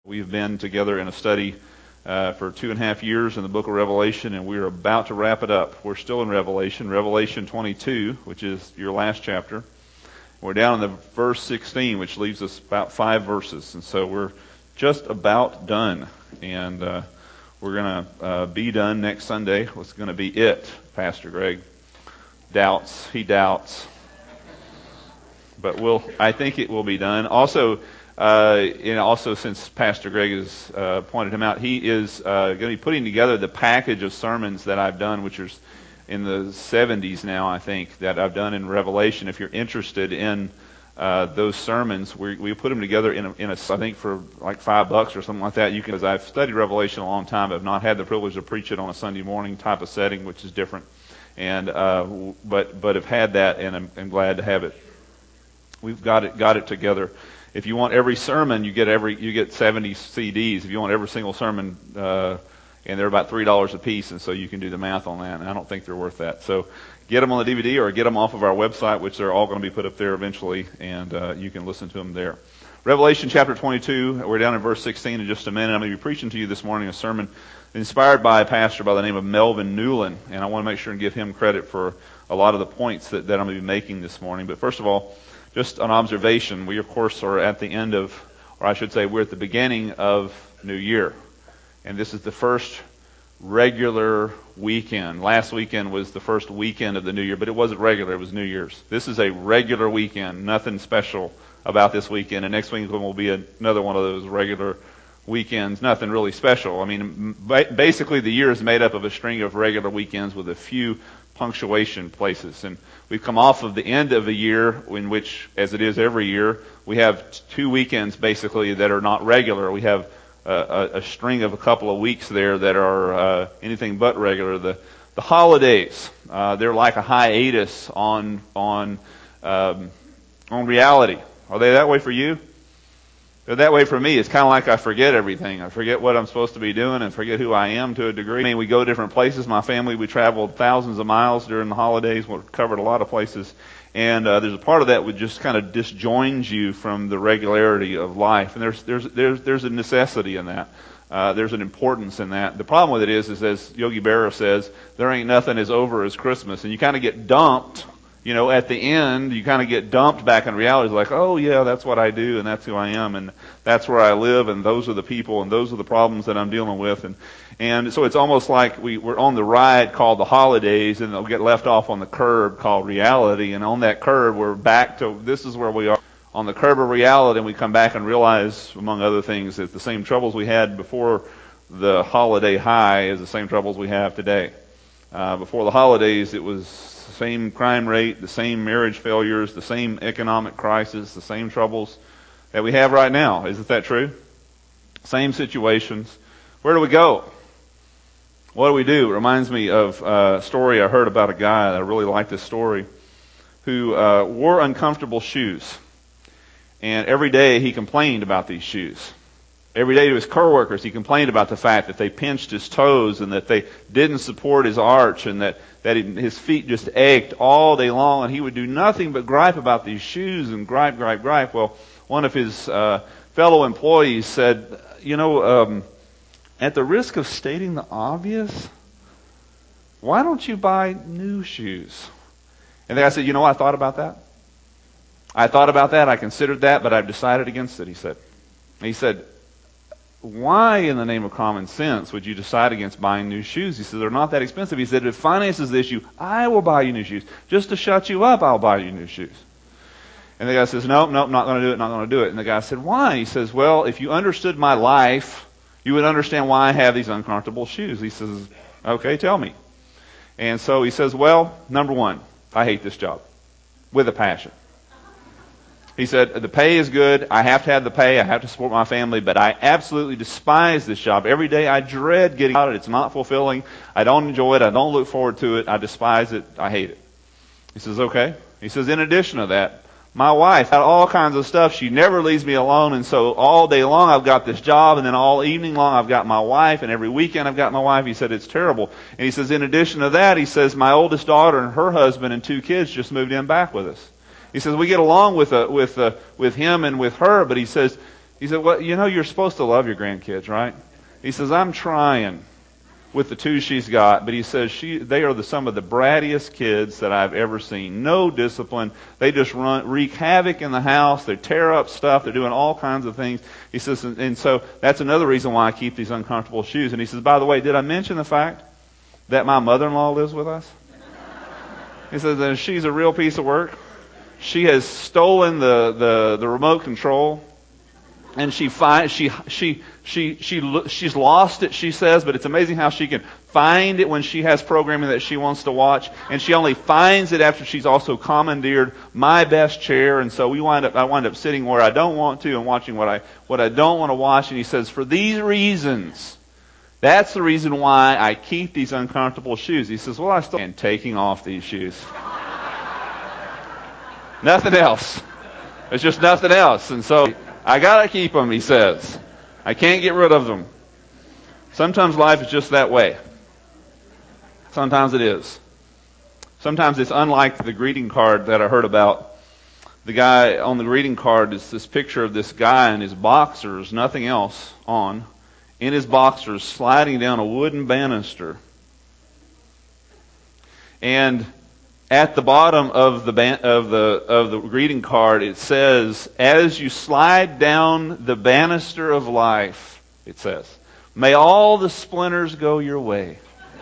We've been together in a study for 2.5 years in the book of Revelation, and we're about to wrap it up. We're still in Revelation 22, which is your last chapter. We're down in the verse 16, which leaves us about 5 verses, and so we're just about done. And we're going to be done next Sunday. What's going to be it? Pastor Greg doubts. He doubts. But I think it will be done. Also, since Pastor Greg has pointed him out, he is going to be putting together the package of sermons that I've done, which is in the 70s now, I think, that I've done in Revelation. If you're interested in those sermons, we put them together in a I think for like $5 or something like that. Because I've studied Revelation a long time, I've not had the privilege to preach it on a Sunday morning type of setting, which is different. And but have had that, and I'm glad to have it. We've got it together. If you want every sermon, you get 70 CDs. If you want every single sermon, and they're about $3 a piece, and so you can do the math on that. And I don't think they're worth that. So get them on the DVD or get them off of our website, which they're all going to be put up there eventually, and you can listen to them there. Revelation chapter 22. We're down in verse 16 in just a minute. I'm going to be preaching to you this morning a sermon inspired by a pastor by the name of Melvin Newland, and I want to make sure and give him credit for a lot of the points that I'm going to be making this morning. But first of all, just an observation. We, of course, are at the end of, or I should say, we're at the beginning of New Year. And this is the first regular weekend. Last weekend was the first weekend of the New Year, but it wasn't regular. It was New Year's. This is a regular weekend. Nothing special about this weekend. And next weekend will be another one of those regular weekends. Nothing really special. I mean, basically the year is made up of a string of regular weekends with a few punctuation places. And we've come off of the end of a year in which, as it is every year, we have 2 weekends basically that are not regular. We have a string of a couple of weeks there that are anything but regular. The holidays, they're like a hiatus on reality. Are they that way for you? They're that way for me. It's kind of like I forget everything. I forget what I'm supposed to be doing and forget who I am to a degree. I mean, we go different places. My family, we traveled thousands of miles during the holidays. We covered a lot of places. And there's a part of that which just kind of disjoins you from the regularity of life. And there's a necessity in that. There's an importance in that. The problem with it is as Yogi Berra says, there ain't nothing as over as Christmas. And you kind of get dumped. You know, at the end, you kind of get dumped back in reality. It's like, oh yeah, that's what I do, and that's who I am, and that's where I live, and those are the people, and those are the problems that I'm dealing with. And so it's almost like we're on the ride called the holidays, and they'll get left off on the curb called reality, and on that curb, we're back to, this is where we are. On the curb of reality, and we come back and realize, among other things, that the same troubles we had before the holiday high is the same troubles we have today. Before the holidays, it was the same crime rate, the same marriage failures, the same economic crisis, the same troubles that we have right now. Isn't that true? Same situations. Where do we go? What do we do? It reminds me of a story I heard about a guy, I really like this story, who wore uncomfortable shoes. And every day he complained about these shoes. Every day to his coworkers, he complained about the fact that they pinched his toes and that they didn't support his arch and that his feet just ached all day long, and he would do nothing but gripe about these shoes and gripe. Well, one of his fellow employees said, at the risk of stating the obvious, why don't you buy new shoes? And the guy said, I thought about that. I considered that, but I've decided against it, he said. And he said, why in the name of common sense would you decide against buying new shoes? He said, they're not that expensive. He said, if finance is the issue, I will buy you new shoes. Just to shut you up, I'll buy you new shoes. And the guy says, no, not going to do it. And the guy said, why? He says, well, if you understood my life, you would understand why I have these uncomfortable shoes. He says, okay, tell me. And so he says, well, number one, I hate this job with a passion. He said, the pay is good. I have to have the pay. I have to support my family, but I absolutely despise this job. Every day I dread getting out of it. It's not fulfilling. I don't enjoy it. I don't look forward to it. I despise it. I hate it. He says, okay. He says, in addition to that, my wife had all kinds of stuff. She never leaves me alone, and so all day long I've got this job, and then all evening long I've got my wife, and every weekend I've got my wife. He said, it's terrible. And he says, in addition to that, he says, my oldest daughter and her husband and 2 kids just moved in back with us. He says, we get along with him and with her, but he says, He said, well, you're supposed to love your grandkids, right? He says, I'm trying with the two she's got, but he says they are some of the brattiest kids that I've ever seen. No discipline. They just wreak havoc in the house. They tear up stuff. They're doing all kinds of things. He says, and so that's another reason why I keep these uncomfortable shoes. And he says, by the way, did I mention the fact that my mother-in-law lives with us? He says, and she's a real piece of work. She has stolen the remote control. And she's lost it, she says, but it's amazing how she can find it when she has programming that she wants to watch. And she only finds it after she's also commandeered my best chair. And so I wind up sitting where I don't want to and watching what I don't want to watch. And he says, for these reasons, that's the reason why I keep these uncomfortable shoes. He says, well, I still am taking off these shoes. Nothing else. There's just nothing else. And so I gotta keep them, he says. I can't get rid of them. Sometimes life is just that way. Sometimes it is. Sometimes it's unlike the greeting card that I heard about. The guy on the greeting card is this picture of this guy in his boxers, nothing else on, in his boxers, sliding down a wooden banister. And at the bottom of the greeting card, it says, as you slide down the banister of life, it says, may all the splinters go your way.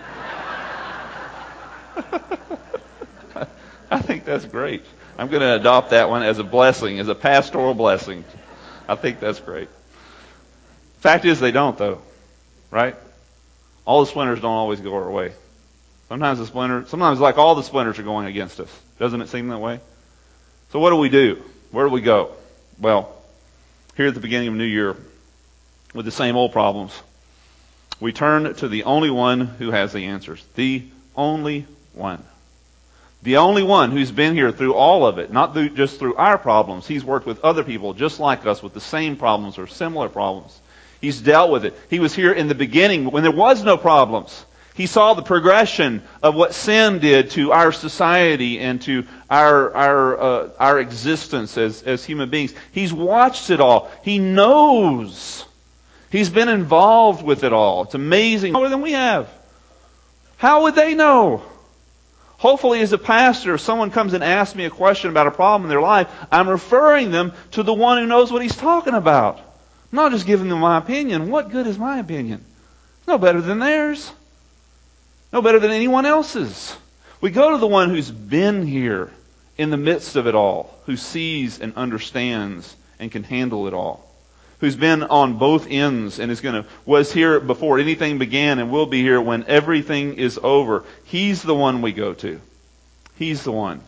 I think that's great. I'm going to adopt that one as a blessing, as a pastoral blessing. I think that's great. Fact is, they don't, though. Right? All the splinters don't always go our way. Sometimes like all the splinters are going against us. Doesn't it seem that way? So what do we do? Where do we go? Well, here at the beginning of a new year, with the same old problems, we turn to the only one who has the answers. The only one. The only one who's been here through all of it, not just through our problems. He's worked with other people just like us with the same problems or similar problems. He's dealt with it. He was here in the beginning when there was no problems. He saw the progression of what sin did to our society and to our existence as human beings. He's watched it all. He knows. He's been involved with it all. It's amazing. More than we have. How would they know? Hopefully, as a pastor, if someone comes and asks me a question about a problem in their life, I'm referring them to the one who knows what he's talking about. I'm not just giving them my opinion. What good is my opinion? It's no better than theirs. No better than anyone else's. We go to the one who's been here in the midst of it all, who sees and understands and can handle it all, who's been on both ends and was here before anything began and will be here when everything is over. He's the one we go to. He's the one.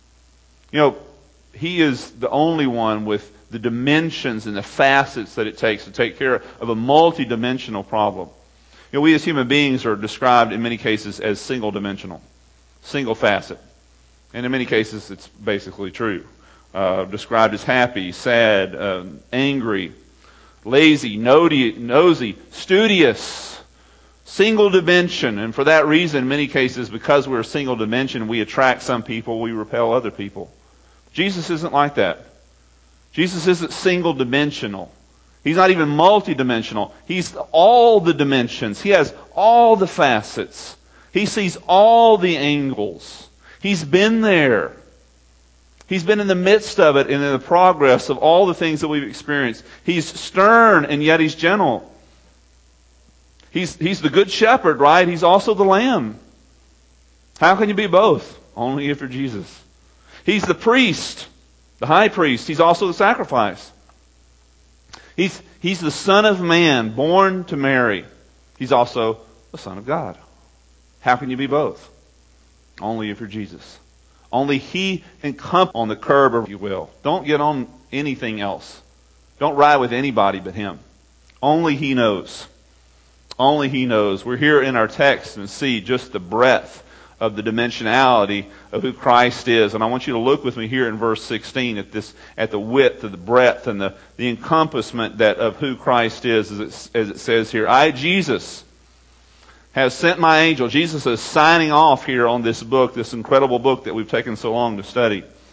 He is the only one with the dimensions and the facets that it takes to take care of a multi-dimensional problem. We as human beings are described in many cases as single-dimensional, single facet. And in many cases, it's basically true. Described as happy, sad, angry, lazy, nosy, studious, single dimension. And for that reason, in many cases, because we're a single dimension, we attract some people, we repel other people. Jesus isn't like that. Jesus isn't single-dimensional. He's not even multi-dimensional. He's all the dimensions. He has all the facets. He sees all the angles. He's been there. He's been in the midst of it and in the progress of all the things that we've experienced. He's stern and yet he's gentle. He's the good shepherd, right? He's also the lamb. How can you be both? Only if you're Jesus. He's the priest, the high priest. He's also the sacrifice. He's the Son of Man, born to Mary. He's also the Son of God. How can you be both? Only if you're Jesus. Only He can come on the curb, if you will. Don't get on anything else. Don't ride with anybody but Him. Only He knows. Only He knows. We're here in our text and see just the breadth of the dimensionality of who Christ is. And I want you to look with me here in verse 16 at the width, of the breadth, and the encompassment of who Christ is, as it says here. I, Jesus, have sent my angel. Jesus is signing off here on this book, this incredible book that we've taken so long to study.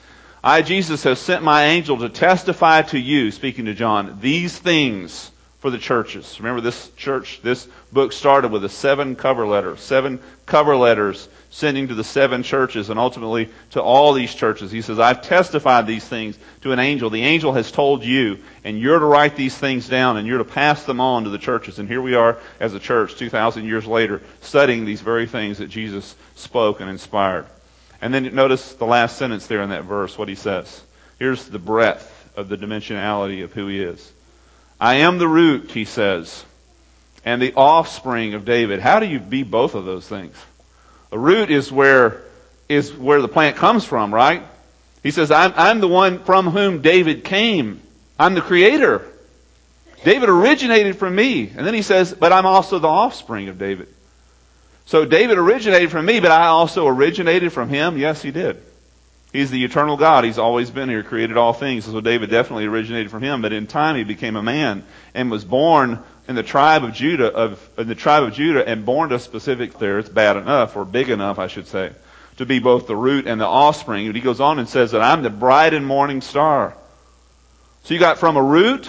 I, Jesus, have sent my angel to testify to you, speaking to John, these things for the churches. Remember, this book started with 7 cover letters sending to the 7 churches and ultimately to all these churches. He says, I've testified these things to an angel. The angel has told you, and you're to write these things down, and you're to pass them on to the churches. And here we are as a church 2,000 years later, studying these very things that Jesus spoke and inspired. And then notice the last sentence there in that verse, what he says. Here's the breadth of the dimensionality of who he is. I am the root, he says, and the offspring of David. How do you be both of those things? A root is where the plant comes from, right? He says, I'm the one from whom David came. I'm the creator. David originated from me. And then he says, but I'm also the offspring of David. So David originated from me, but I also originated from him. Yes, he did. He's the eternal God. He's always been here, created all things. So David definitely originated from him. But in time, he became a man and was born in the tribe of Judah, and born to a specific there. It's bad enough, or big enough, I should say, to be both the root and the offspring. And he goes on and says that I'm the bright and morning star. So you got from a root,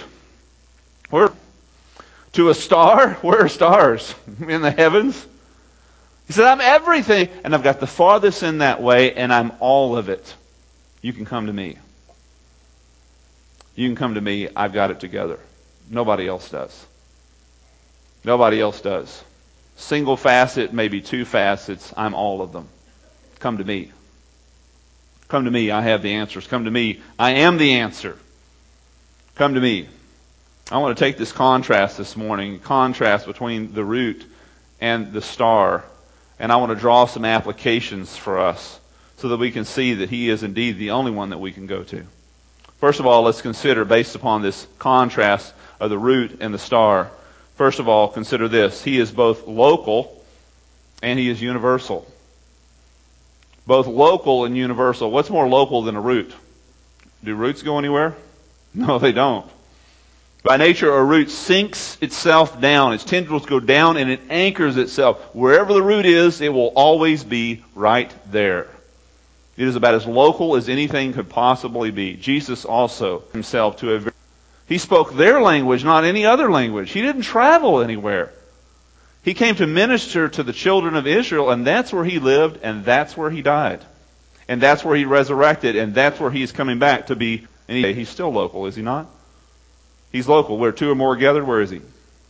to a star. Where are stars? In the heavens. He said, I'm everything, and I've got the farthest in that way, and I'm all of it. You can come to me. You can come to me. I've got it together. Nobody else does. Nobody else does. Single facet, maybe 2 facets. I'm all of them. Come to me. Come to me. I have the answers. Come to me. I am the answer. Come to me. I want to take this contrast this morning, contrast between the root and the star, and I want to draw some applications for us so that we can see that he is indeed the only one that we can go to. First of all, let's consider, based upon this contrast of the root and the star, first of all, consider this. He is both local and he is universal. Both local and universal. What's more local than a root? Do roots go anywhere? No, they don't. By nature, a root sinks itself down. Its tendrils go down and it anchors itself. Wherever the root is, it will always be right there. It is about as local as anything could possibly be. Jesus also himself he spoke their language, not any other language. He didn't travel anywhere. He came to minister to the children of Israel, and that's where he lived, and that's where he died. And that's where he resurrected, and that's where he's coming back to be. And he's still local, is he not? He's local. Where 2 or more are gathered, where is he?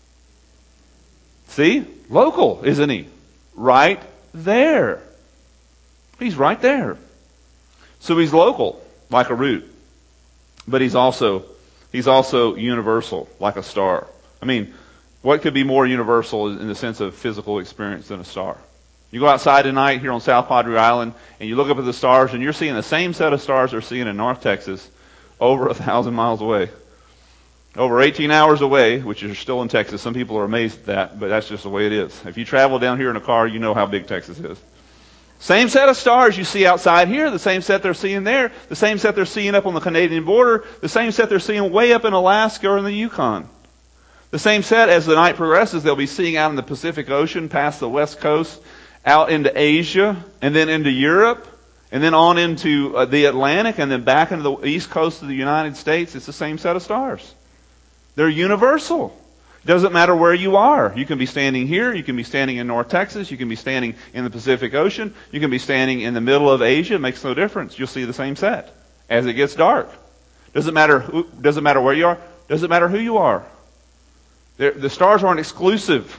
See? Local, isn't he? Right there. He's right there. So he's local, like a root. But he's also universal, like a star. I mean, what could be more universal in the sense of physical experience than a star? You go outside tonight here on South Padre Island, and you look up at the stars, and you're seeing the same set of stars they're seeing in North Texas over 1,000 miles away. Over 18 hours away, which is still in Texas. Some people are amazed at that, but that's just the way it is. If you travel down here in a car, you know how big Texas is. Same set of stars you see outside here, the same set they're seeing there, the same set they're seeing up on the Canadian border, the same set they're seeing way up in Alaska or in the Yukon. The same set, as the night progresses, they'll be seeing out in the Pacific Ocean, past the West Coast, out into Asia, and then into Europe, and then on into the Atlantic, and then back into the East Coast of the United States. It's the same set of stars. They're universal. It doesn't matter where you are. You can be standing here. You can be standing in North Texas. You can be standing in the Pacific Ocean. You can be standing in the middle of Asia. It makes no difference. You'll see the same set as it gets dark. Doesn't matter where you are. Doesn't matter who you are. The stars aren't exclusive.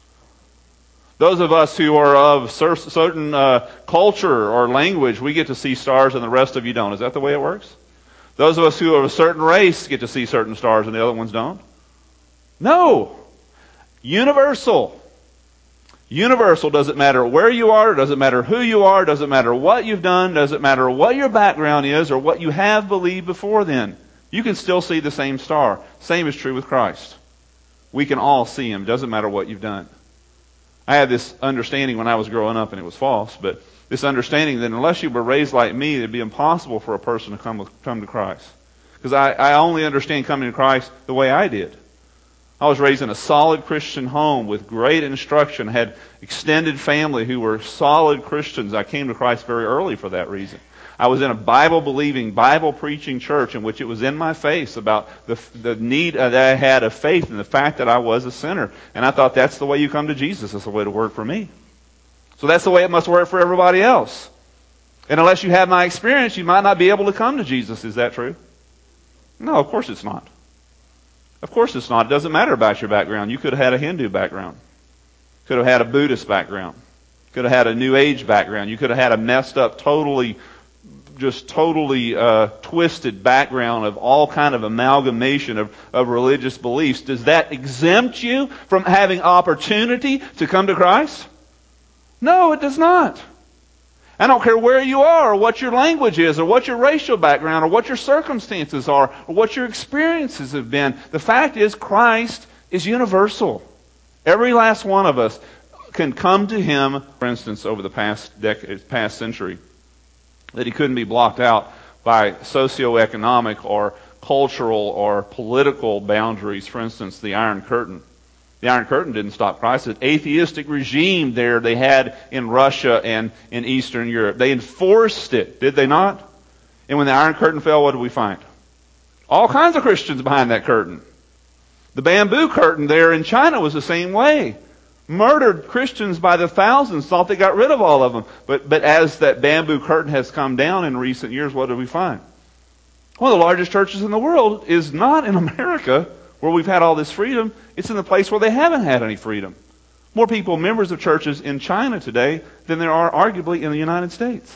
Those of us who are of certain culture or language, we get to see stars and the rest of you don't. Is that the way it works? Those of us who are of a certain race get to see certain stars and the other ones don't? No. Universal. Universal. Doesn't matter where you are, doesn't matter who you are, doesn't matter what you've done, doesn't matter what your background is or what you have believed before then. You can still see the same star. Same is true with Christ. We can all see Him. Doesn't matter what you've done. I had this understanding when I was growing up, and it was false, but this understanding that unless you were raised like me, it'd be impossible for a person to come to Christ. Because I only understand coming to Christ the way I did. I was raised in a solid Christian home with great instruction, had extended family who were solid Christians. I came to Christ very early for that reason. I was in a Bible-believing, Bible-preaching church in which it was in my face about the need that I had of faith and the fact that I was a sinner. And I thought, that's the way you come to Jesus. That's the way to work for me. So that's the way it must work for everybody else. And unless you have my experience, you might not be able to come to Jesus. Is that true? No, of course it's not. Of course it's not. It doesn't matter about your background. You could have had a Hindu background. Could have had a Buddhist background. Could have had a New Age background. You could have had a messed up, totally twisted background of all kind of amalgamation of religious beliefs. Does that exempt you from having opportunity to come to Christ? No, it does not. I don't care where you are, or what your language is, or what your racial background, or what your circumstances are, or what your experiences have been. The fact is, Christ is universal. Every last one of us can come to Him, for instance, over the past century, that he couldn't be blocked out by socioeconomic or cultural or political boundaries. For instance, the Iron Curtain. The Iron Curtain didn't stop Christ. The atheistic regime there they had in Russia and in Eastern Europe. They enforced it, did they not? And when the Iron Curtain fell, what did we find? All kinds of Christians behind that curtain. The bamboo curtain there in China was the same way. Murdered Christians by the thousands, thought they got rid of all of them. But as that bamboo curtain has come down in recent years, what do we find? One of the largest churches in the world is not in America, where we've had all this freedom. It's in the place where they haven't had any freedom. More people, members of churches in China today than there are arguably in the United States.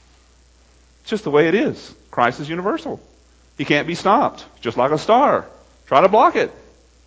It's just the way it is. Christ is universal. He can't be stopped. Just like a star. Try to block it.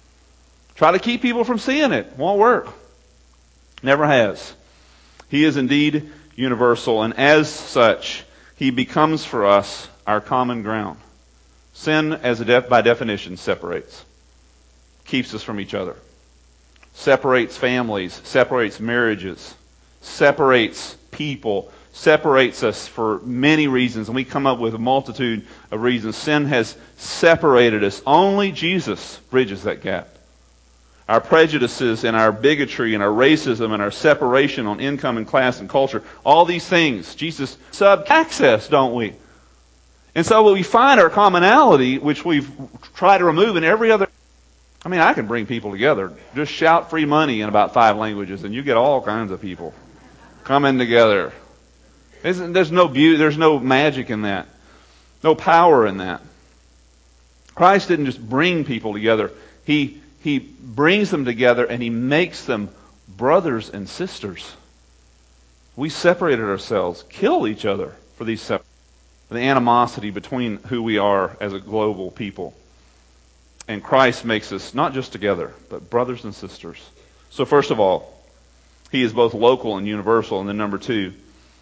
Try to keep people from seeing it. Won't work. Never has. He is indeed universal, and as such, He becomes for us our common ground. Sin, by definition, separates. Keeps us from each other. Separates families, separates marriages, separates people, separates us for many reasons, and we come up with a multitude of reasons. Sin has separated us. Only Jesus bridges that gap. Our prejudices and our bigotry and our racism and our separation on income and class and culture, all these things, Jesus sub-access, don't we? And so we find our commonality, which we've tried to remove in every other. I mean, I can bring people together. Just shout free money in about 5 languages, and you get all kinds of people coming together. There's no beauty, there's no magic in that. No power in that. Christ didn't just bring people together. He brings them together and He makes them brothers and sisters. We separated ourselves, killed each other for the animosity between who we are as a global people. And Christ makes us not just together, but brothers and sisters. So first of all, He is both local and universal. And then number 2,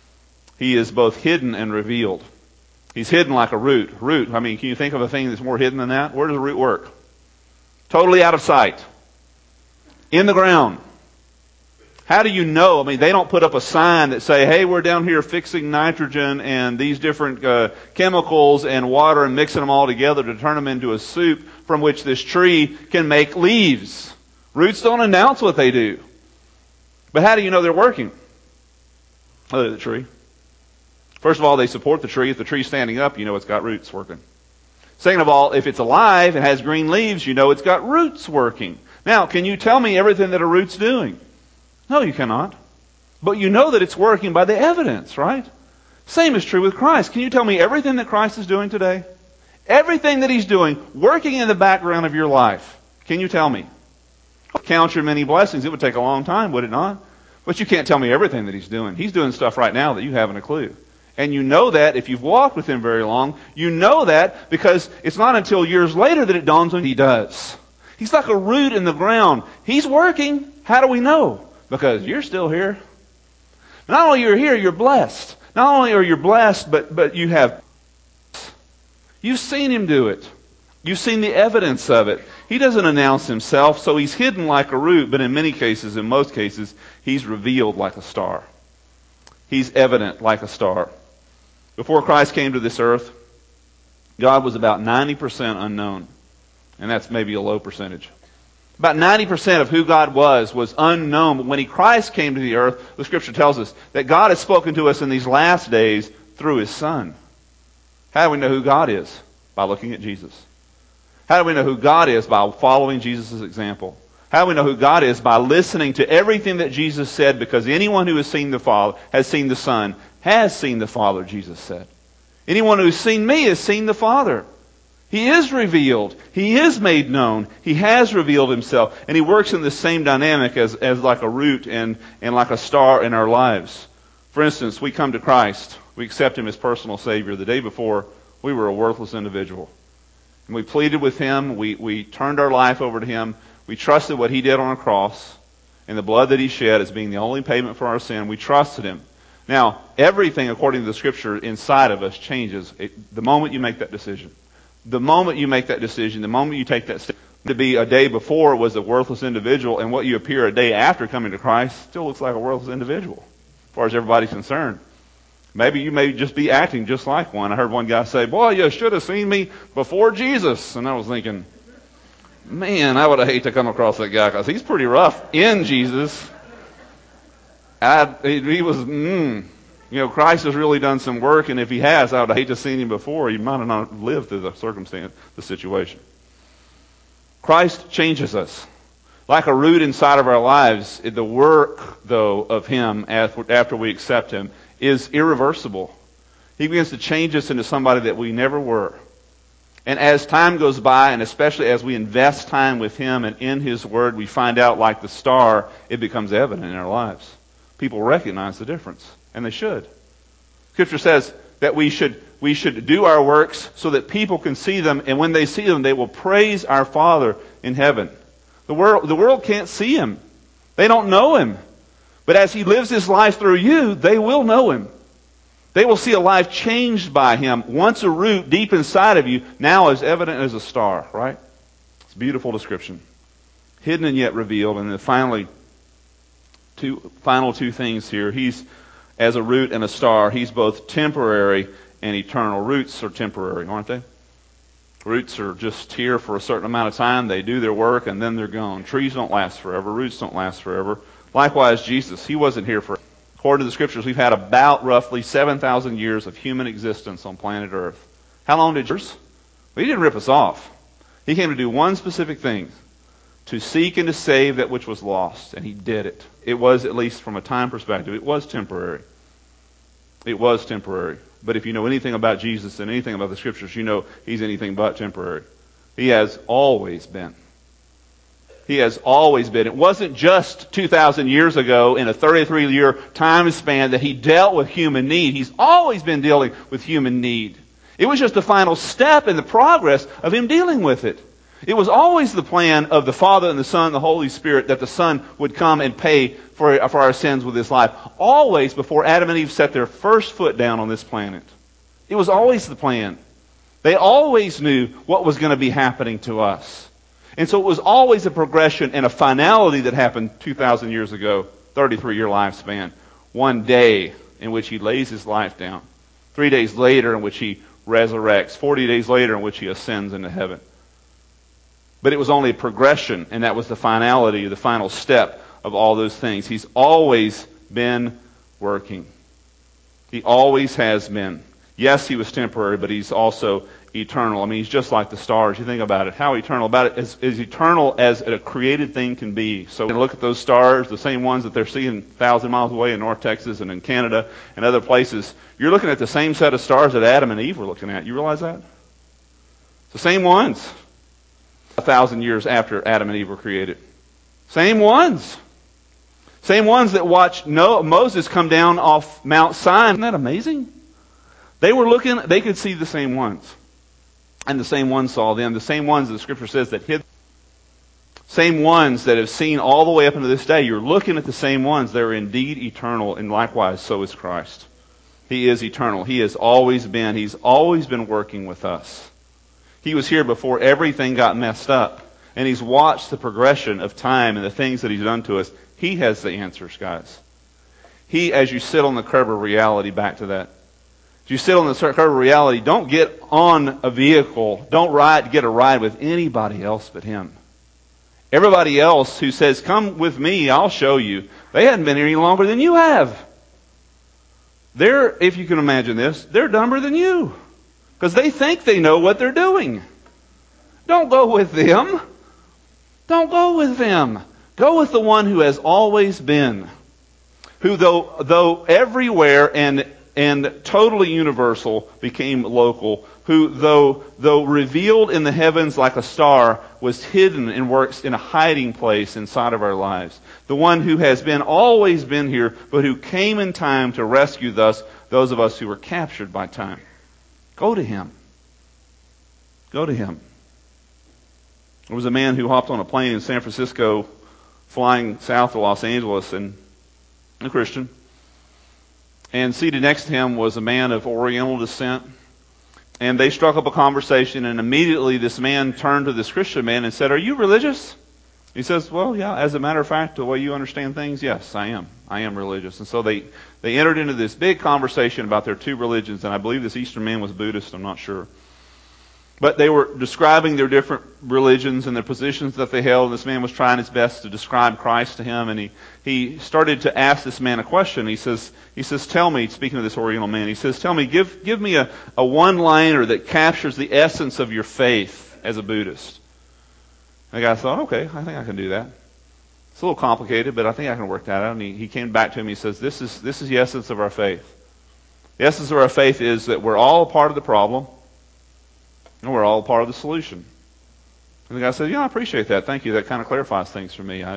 He is both hidden and revealed. He's hidden like a root. Root, I mean, can you think of a thing that's more hidden than that? Where does a root work? Totally out of sight. In the ground. How do you know? I mean, they don't put up a sign that say, hey, we're down here fixing nitrogen and these different chemicals and water and mixing them all together to turn them into a soup from which this tree can make leaves. Roots don't announce what they do. But how do you know they're working? Other than the tree. First of all, they support the tree. If the tree's standing up, you know it's got roots working. Second of all, if it's alive and has green leaves, you know it's got roots working. Now, can you tell me everything that a root's doing? No, you cannot. But you know that it's working by the evidence, right? Same is true with Christ. Can you tell me everything that Christ is doing today? Everything that He's doing, working in the background of your life. Can you tell me? Count your many blessings. It would take a long time, would it not? But you can't tell me everything that He's doing. He's doing stuff right now that you haven't a clue. And you know that if you've walked with Him very long. You know that because it's not until years later that it dawns on you He does. He's like a root in the ground. He's working. How do we know? Because you're still here. Not only you're here, you're blessed. Not only are you blessed, but you have. You've seen Him do it. You've seen the evidence of it. He doesn't announce Himself, so He's hidden like a root, but in many cases, in most cases, He's revealed like a star. He's evident like a star. Before Christ came to this earth, God was about 90% unknown. And that's maybe a low percentage. About 90% of who God was unknown. But when Christ came to the earth, the Scripture tells us that God has spoken to us in these last days through His Son. How do we know who God is? By looking at Jesus. How do we know who God is? By following Jesus' example. How do we know who God is? By listening to everything that Jesus said, because anyone who has seen the Father, has seen the Son, has seen the Father, Jesus said. Anyone who's seen me has seen the Father. He is revealed. He is made known. He has revealed himself. And he works in the same dynamic as like a root and like a star in our lives. For instance, we come to Christ. We accept him as personal Savior. The day before, we were a worthless individual. And we pleaded with him. We turned our life over to him. We trusted what he did on a cross and the blood that he shed as being the only payment for our sin. We trusted him. Now, everything according to the Scripture inside of us changes the moment you make that decision. The moment you make that decision, the moment you take that step, to be a day before was a worthless individual, and what you appear a day after coming to Christ still looks like a worthless individual, as far as everybody's concerned. Maybe you may just be acting just like one. I heard one guy say, "Boy, you should have seen me before Jesus." And I was thinking, man, I would have hated to come across that guy, because he's pretty rough in Jesus. He was, Christ has really done some work, and if he has, I would hate to have seen him before. He might have not lived through the circumstance, the situation. Christ changes us. Like a root inside of our lives, the work, though, of him after we accept him is irreversible. He begins to change us into somebody that we never were. And as time goes by, and especially as we invest time with him and in his word, we find out, like the star, it becomes evident in our lives. People recognize the difference. And they should. Scripture says that we should do our works so that people can see them, and when they see them, they will praise our Father in heaven. The world can't see him. They don't know him. But as he lives his life through you, they will know him. They will see a life changed by him. Once a root deep inside of you, now as evident as a star, right? It's a beautiful description. Hidden and yet revealed. And then finally, two things here. He's, as a root and a star, he's both temporary and eternal. Roots are temporary, aren't they? Roots are just here for a certain amount of time. They do their work and then they're gone. Trees don't last forever. Roots don't last forever. Likewise, Jesus, he wasn't here forever. According to the Scriptures, we've had about roughly 7,000 years of human existence on planet Earth. How long did yours? Well, he didn't rip us off. He came to do one specific thing, to seek and to save that which was lost. And he did it. It was, at least from a time perspective, it was temporary. It was temporary. But if you know anything about Jesus and anything about the Scriptures, you know he's anything but temporary. He has always been. He has always been. It wasn't just 2,000 years ago in a 33-year time span that he dealt with human need. He's always been dealing with human need. It was just the final step in the progress of him dealing with it. It was always the plan of the Father and the Son and the Holy Spirit that the Son would come and pay for our sins with his life. Always before Adam and Eve set their first foot down on this planet. It was always the plan. They always knew what was going to be happening to us. And so it was always a progression and a finality that happened 2,000 year ago, 33-year lifespan. One day in which he lays his life down. 3 days later in which he resurrects. 40 days later in which he ascends into heaven. But it was only a progression, and that was the finality, the final step of all those things. He's always been working. He always has been. Yes, he was temporary, but he's also eternal. I mean, he's just like the stars. You think about it. How eternal? About it as eternal as a created thing can be. So when you look at those stars, the same ones that they're seeing 1,000 miles away in North Texas and in Canada and other places, you're looking at the same set of stars that Adam and Eve were looking at. You realize that? It's the same ones. 1,000 years after Adam and Eve were created. Same ones. Same ones that watched Moses come down off Mount Sinai. Isn't that amazing? They were looking, they could see the same ones. And the same ones saw them. The same ones the Scripture says that hid. Same ones that have seen all the way up into this day. You're looking at the same ones. They're indeed eternal. And likewise, so is Christ. He is eternal. He has always been. He's always been working with us. He was here before everything got messed up. And he's watched the progression of time and the things that he's done to us. He has the answers, guys. He, as you sit on the curb of reality, back to that. As you sit on the curb of reality, don't get on a vehicle. Don't get a ride with anybody else but him. Everybody else who says, come with me, I'll show you. They hadn't been here any longer than you have. They're, if you can imagine this, they're dumber than you. Because they think they know what they're doing. Don't go with them. Don't go with them. Go with the one who has always been. Who though everywhere and totally universal became local. Who though revealed in the heavens like a star was hidden and works in a hiding place inside of our lives. The one who has always been here, but who came in time to rescue those of us who were captured by time. Go to Him. Go to Him. There was a man who hopped on a plane in San Francisco flying south to Los Angeles, and a Christian. And seated next to him was a man of Oriental descent. And they struck up a conversation, and immediately this man turned to this Christian man and said, "Are you religious?" He says, "Well, yeah, as a matter of fact, the way you understand things, yes, I am. I am religious." And so they entered into this big conversation about their two religions, and I believe this Eastern man was Buddhist, I'm not sure. But they were describing their different religions and their positions that they held, and this man was trying his best to describe Christ to him, and he started to ask this man a question. He says, "Tell me," speaking to this Oriental man, he says, "Tell me, give me a one-liner that captures the essence of your faith as a Buddhist." And the guy thought, "Okay, I think I can do that. It's a little complicated, but I think I can work that out." And he came back to him, he says, This is the essence of our faith. The essence of our faith is that we're all a part of the problem, and we're all part of the solution." And the guy said, "Yeah, I appreciate that. Thank you. That kind of clarifies things for me.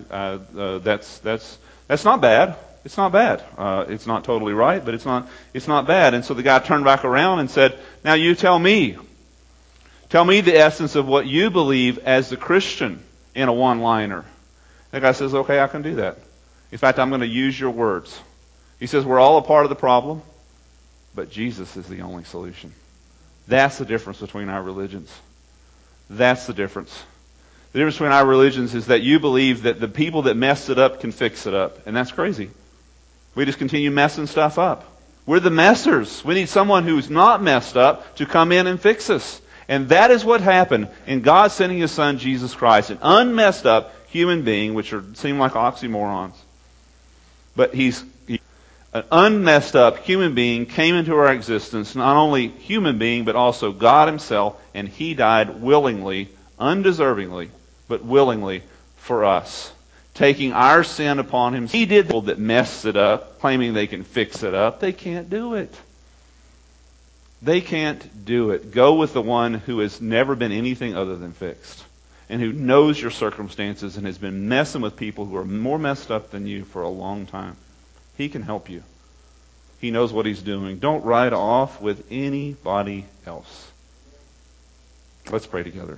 That's not bad. It's not bad. It's not totally right, but it's not bad." And so the guy turned back around and said, "Now you tell me. Tell me the essence of what you believe as the Christian in a one-liner." The guy says, "Okay, I can do that. In fact, I'm going to use your words." He says, "We're all a part of the problem, but Jesus is the only solution." That's the difference between our religions. That's the difference. The difference between our religions is that you believe that the people that messed it up can fix it up. And that's crazy. We just continue messing stuff up. We're the messers. We need someone who's not messed up to come in and fix us. And that is what happened in God sending His Son, Jesus Christ, an unmessed up human being, which seem like oxymorons. But an unmessed up human being came into our existence, not only human being, but also God Himself, and He died willingly, undeservingly, but willingly for us, taking our sin upon Him. He did that messed it up, claiming they can fix it up. They can't do it. They can't do it. Go with the one who has never been anything other than fixed, and who knows your circumstances and has been messing with people who are more messed up than you for a long time. He can help you. He knows what He's doing. Don't ride off with anybody else. Let's pray together.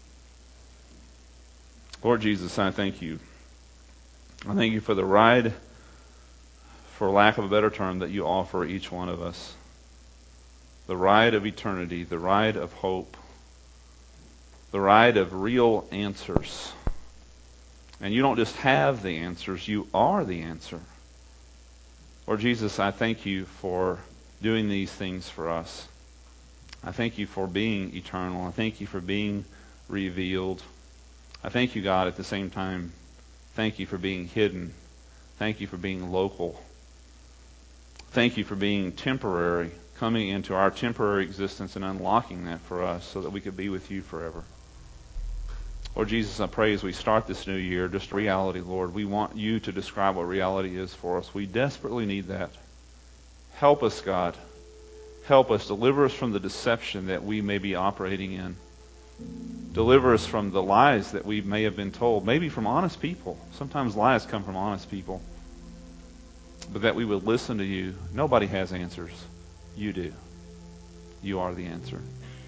Lord Jesus, I thank You. I thank You for the ride, for lack of a better term, that You offer each one of us. The ride of eternity, the ride of hope, the ride of real answers. And You don't just have the answers, You are the answer. Lord Jesus, I thank You for doing these things for us. I thank You for being eternal. I thank You for being revealed. I thank You, God, at the same time. Thank You for being hidden. Thank You for being local. Thank You for being temporary, coming into our temporary existence and unlocking that for us so that we could be with You forever. Lord Jesus, I pray as we start this new year, just reality, Lord, we want You to describe what reality is for us. We desperately need that. Help us, God. Help us. Deliver us from the deception that we may be operating in. Deliver us from the lies that we may have been told, maybe from honest people. Sometimes lies come from honest people. But that we would listen to You. Nobody has answers. You do. You are the answer.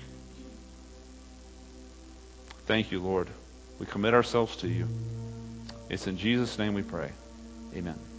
Thank You, Lord. We commit ourselves to You. It's in Jesus' name we pray. Amen.